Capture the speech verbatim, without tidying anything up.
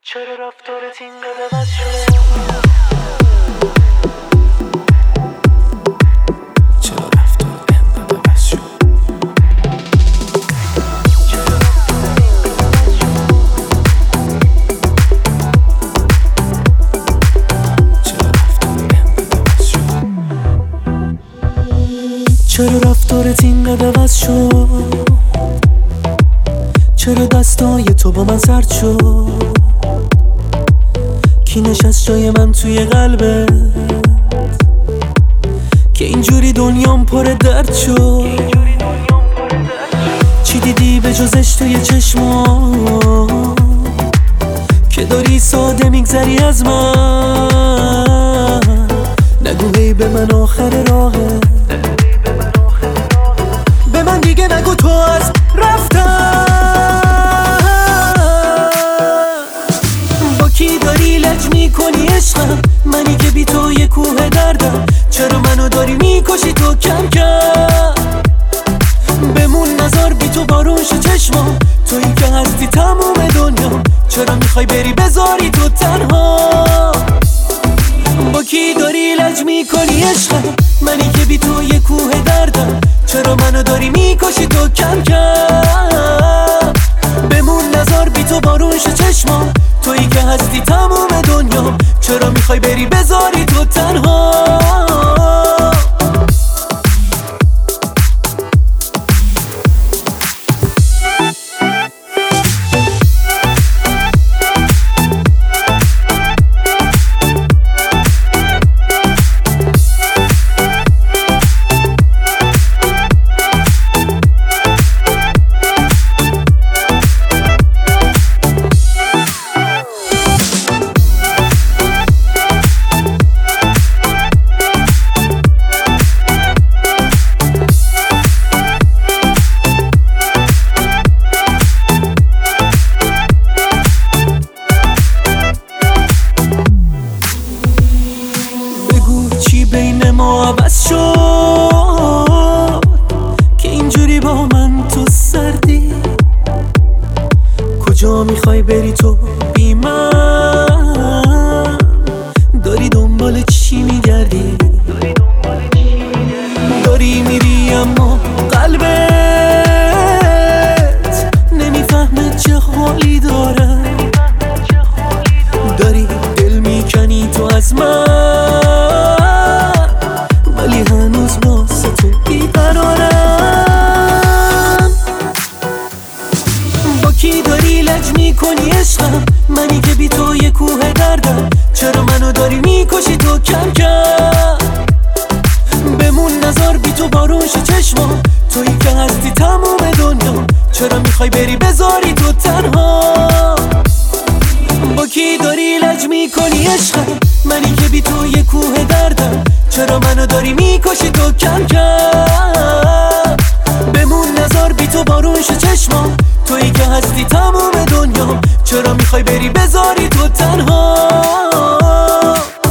چرا رفتارت اینقدر عوض شده؟ چرا رفتارت اینقدر عوض شد؟ چرا رفتارت اینقدر عوض شد؟ چرا دستای تو با من سرد شد؟ کی نشست جای من توی قلبت که اینجوری دنیام پر درد شد؟ چی دیدی به جزش توی چشمام که داری ساده میگذری از من؟ نگو هی به من آخر راهه، به من دیگه نگو تو از رفتن. با کی داری لج میکنی عشقم؟ منی که بی تو یه کوه دردم. چرا منو داری میکشی تو کم کم؟ بمون نزار بی تو بارون شو چشمام، تویی که هستی تموم دنیا. چرا میخوای بری بذاری تو تنها؟ با کی داری لج میکنی عشقم؟ منی که بی تو یه کوه دردم. چرا منو داری میکشی تو کم کم؟ بمون نزار بی تو بارون شو چشمام، تویی که هستی تموم دنیا. چرا میخوای بری بذاری تو تنها؟ بین ما عوض شد که اینجوری با من تو سردی. کجا میخوای بری تو بی من؟ داری دنبال چی میگردی؟ داری میری اما قلبت نمیفهمه چه حالی داره. داری دل میکنی تو از من، ولی هنوز واسه تو بیقرارم. با کی داری لج میکنی عشقم؟ منی که بی تو یه کوه دردم. چرا منو داری میکشی تو کم کم؟ بمون نزار بی تو بارون شو چشمام، تویی که هستی تموم دنیا. چرا میخوای بری بذاری تو تنها؟ با کی داری لج میکنی عشقم؟ منی که بی تو یه کوه دردم. چرا منو داری میکشی تو کم کم؟ بمون نزار بی تو بارون شو چشمام، تویی که هستی تموم دنیا. چرا میخوای بری بذاری تو تنها؟